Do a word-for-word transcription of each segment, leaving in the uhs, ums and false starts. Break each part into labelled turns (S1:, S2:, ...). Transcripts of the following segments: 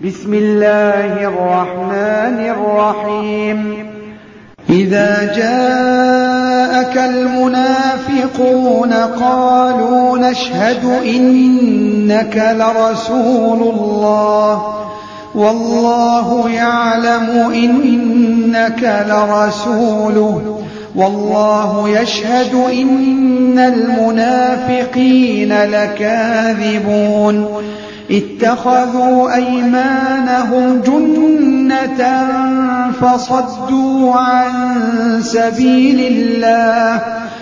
S1: بسم الله الرحمن الرحيم إذا جاءك المنافقون قالوا نشهد إنك لرسول الله والله يعلم إنك لرسوله والله يشهد إن المنافقين لكاذبون اتخذوا أيمانهم جنة فصدوا عن سبيل الله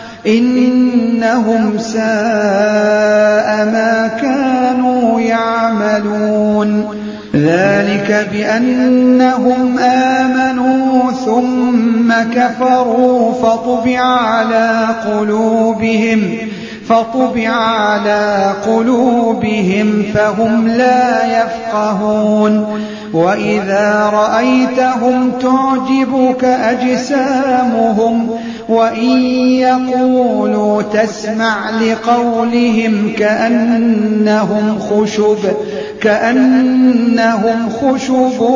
S1: إنهم ساء ما كانوا يعملون ذلك بأنهم آمنوا ثم كفروا فطبع على قلوبهم فطبع على قلوبهم فهم لا يفقهون وإذا رأيتهم تعجبك أجسامهم وإن يقولوا تسمع لقولهم كأنهم خشب كأنهم خشب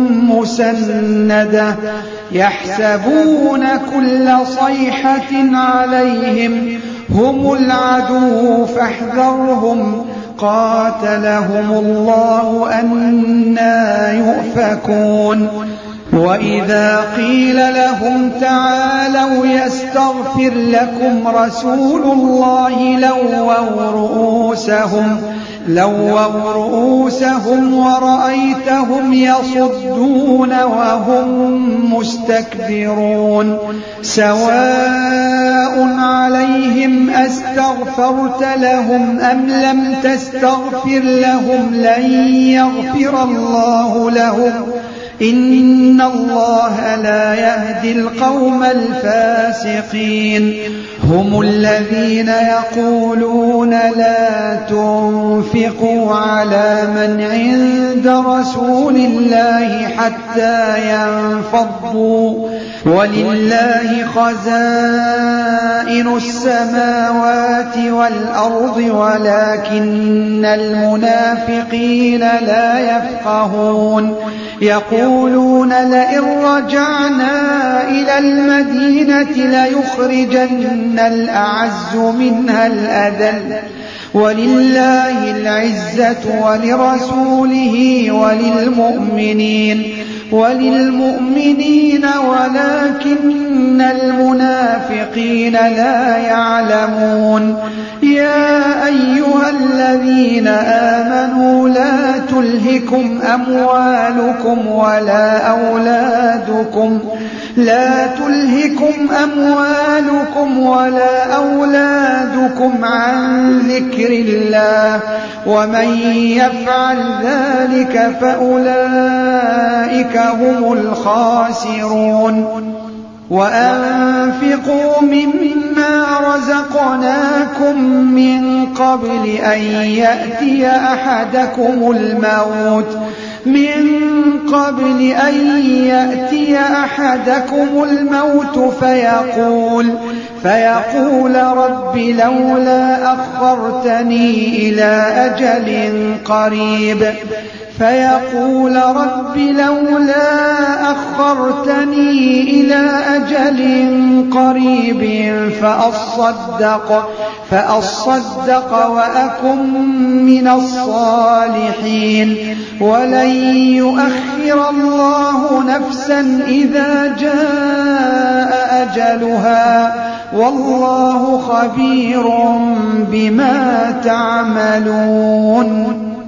S1: مسندة يحسبون كل صيحة عليهم هم العدو فاحذرهم قاتلهم الله أنى يؤفكون وإذا قيل لهم تعالوا يستغفر لكم رسول الله لووا رؤوسهم لووا رؤوسهم ورأيتهم يصدون وهم مستكبرون سواء عليهم أستغفرت لهم أم لم تستغفر لهم لن يغفر الله لهم إن الله لا يهدي القوم الفاسقين هم الذين يقولون لا تنفقوا على من عند رسول الله حتى ينفضوا ولله خزائن السماوات والأرض ولكن المنافقين لا يفقهون يقولون لئن رجعنا إلى المدينة ليخرجن الأعز منها الأذل ولله العزة ولرسوله وللمؤمنين وللمؤمنين ولكن المنافقين لا يعلمون يا أيها الذين آمنوا لا تلهكم أموالكم ولا أولادكم لا تلهكم أموالكم ولا أولادكم عن ذكر الله ومن يفعل ذلك فأولئك هم الخاسرون وأنفقوا مما رزقناكم من قبل أن يأتي أحدكم الموت من قبل أن يأتي أحدكم الموت فيقول فيقول رب لولا أخرتني إلى أجل قريب فيقول رب لولا أخرتني إلى أجل قريب فأصدق فأصدق وأكن من الصالحين ولن يؤخر الله نفسا إذا جاء أجلها والله خبير بما تعملون